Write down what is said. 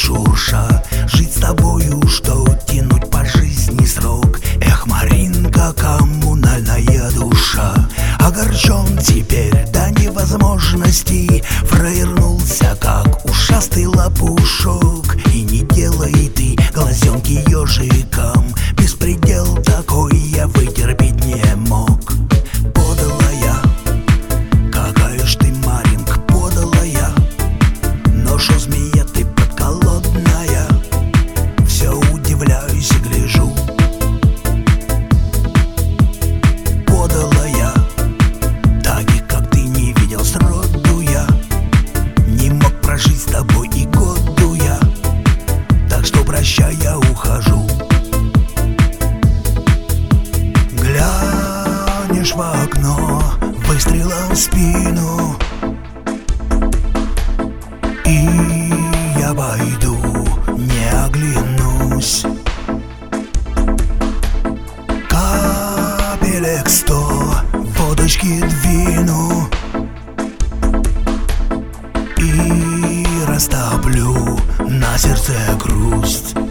шурша. Жить с тобою, что тянуть по жизни срок. Эх, Маринка, коммунальная душа. Огорчен теперь до невозможности, провернулся, как ушастый лопушок. И не делай ты глазенки ежиком, беспредел такой я вытерпеть не мог. Подлая, какая ж ты, Маринка, подлая. Но шо, змея, ты подколодная. Все удивляюсь и гляжу. Подлая, таких, как ты, не видел сроду я. Не мог прожить с тобой и году я. Так что прощай, я ухожу. Глянешь в окно, выстрелом в спину, и я пойду, не оглянусь. Капелек 100 водочки двину и растоплю на сердце грусть.